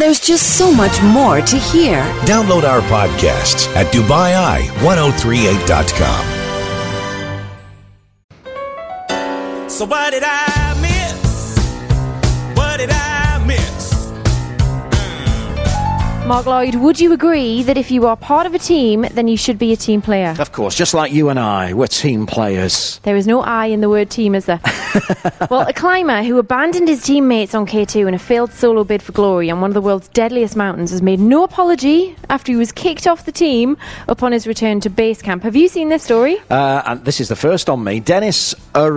There's just so much more to hear. Download our podcasts at DubaiI1038.com. So what did I miss? What did I miss? Mark Lloyd, would you agree that if you are part of a team, then you should be a team player? Of course, just like you and I, we're team players. There is no I in the word team, is there? Well, a climber who abandoned his teammates on K2 in a failed solo bid for glory on one of the world's deadliest mountains has made no apology after he was kicked off the team upon his return to base camp. Have you seen this story? And this is the first on me. Denis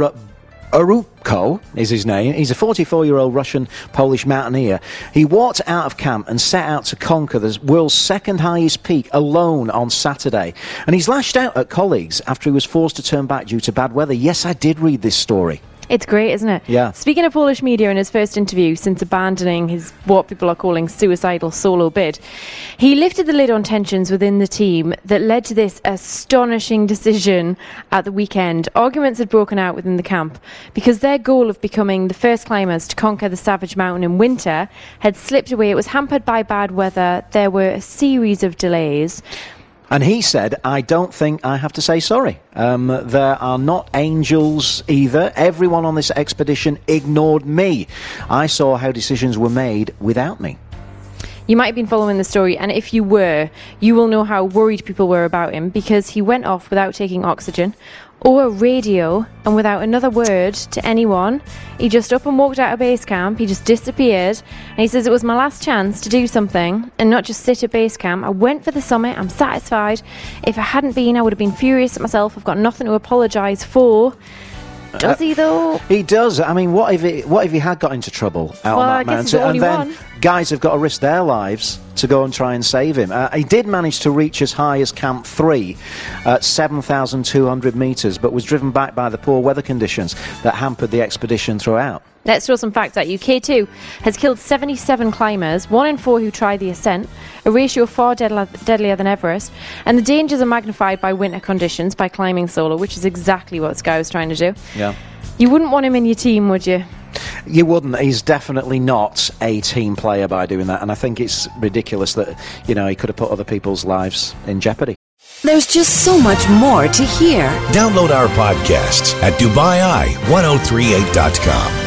Arubko is his name. He's a 44-year-old Russian-Polish mountaineer. He walked out of camp and set out to conquer the world's second highest peak alone on Saturday. And he's lashed out at colleagues after he was forced to turn back due to bad weather. Yes, I did read this story. It's great, isn't it? Yeah. Speaking of Polish media, in his first interview since abandoning his, what people are calling, suicidal solo bid, he lifted the lid on tensions within the team that led to this astonishing decision at the weekend. Arguments had broken out within the camp because their goal of becoming the first climbers to conquer the savage mountain in winter had slipped away. It was hampered by bad weather. There were a series of delays. And he said, I don't think I have to say sorry. There are not angels either. Everyone on this expedition ignored me. I saw how decisions were made without me. You might have been following the story, and if you were, you will know how worried people were about him because he went off without taking oxygen or a radio and without another word to anyone. He just up and walked out of base camp. He just disappeared, and he says, it was my last chance to do something and not just sit at base camp. I went for the summit. I'm satisfied. If I hadn't been, I would have been furious at myself. I've got nothing to apologise for. Does he though? He does. I mean, what if he had got into trouble out on that mountain, and then guys have got to risk their lives to go and try and save him? He did manage to reach as high as Camp 3 at 7,200 metres, but was driven back by the poor weather conditions that hampered the expedition throughout. Let's throw some facts at you. K2 has killed 77 climbers, 1 in 4 who tried the ascent, a ratio far deadlier than Everest, and the dangers are magnified by winter conditions by climbing solo, which is exactly what Sky was trying to do. Yeah. You wouldn't want him in your team, would you? You wouldn't. He's definitely not a team player by doing that, and I think it's ridiculous that, he could have put other people's lives in jeopardy. There's just so much more to hear. Download our podcasts at DubaiI1038.com.